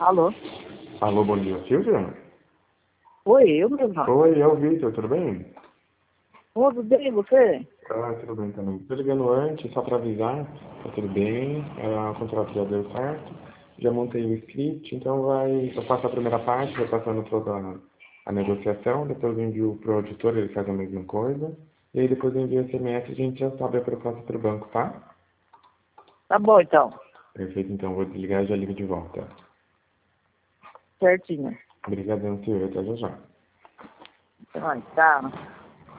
Alô? Alô, bom dia, Silvia? Oi, eu mesma. Oi, é o Vitor, tudo bem? Ô, tudo bem, você? Tudo bem também. Tô ligando antes, só para avisar, tá tudo bem, o contrato já deu certo, já montei o script, então eu faço a primeira parte, vai passando toda a negociação, depois eu envio pro auditor, ele faz a mesma coisa, e aí depois eu envio o SMS e a gente já sabe a proposta pro banco, tá? Tá bom, então. Perfeito, então vou desligar e já ligo de volta. Certinho. Obrigadão, Silvia, até já já. Então, tá.